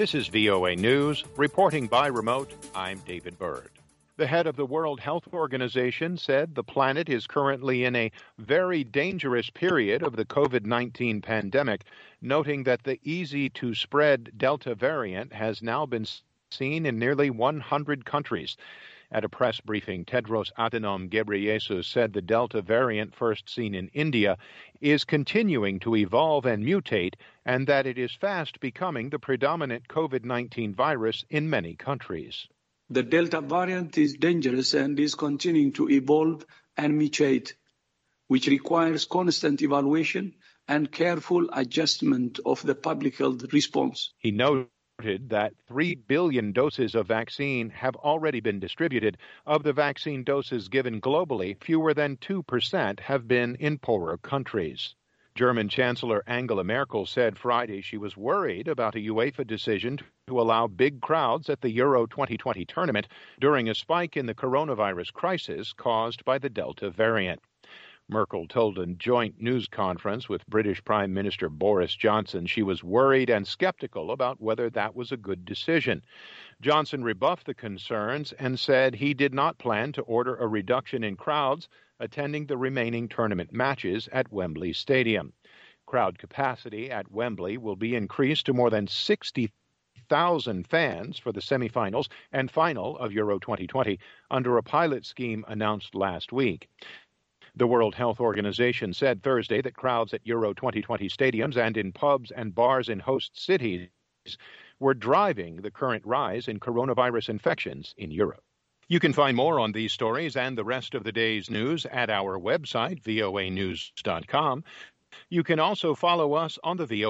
This is VOA News, reporting by remote. I'm David Byrd. The head of the World Health Organization said the planet is currently in a very dangerous period of the COVID-19 pandemic, noting that the easy-to-spread Delta variant has now been seen in nearly 100 countries. At a press briefing, Tedros Adhanom Ghebreyesus said the Delta variant, first seen in India, is continuing to evolve and mutate, and that it is fast becoming the predominant COVID-19 virus in many countries. The Delta variant is dangerous and is continuing to evolve and mutate, which requires constant evaluation and careful adjustment of the public health response. He noted that 3 billion doses of vaccine have already been distributed. Of the vaccine doses given globally, fewer than 2% have been in poorer countries. German Chancellor Angela Merkel said Friday she was worried about a UEFA decision to allow big crowds at the Euro 2020 tournament during a spike in the coronavirus crisis caused by the Delta variant. Merkel told a joint news conference with British Prime Minister Boris Johnson she was worried and skeptical about whether that was a good decision. Johnson rebuffed the concerns and said he did not plan to order a reduction in crowds attending the remaining tournament matches at Wembley Stadium. Crowd capacity at Wembley will be increased to more than 60,000 fans for the semifinals and final of Euro 2020 under a pilot scheme announced last week. The World Health Organization said Thursday that crowds at Euro 2020 stadiums and in pubs and bars in host cities were driving the current rise in coronavirus infections in Europe. You can find more on these stories and the rest of the day's news at our website, voanews.com. You can also follow us on the VOA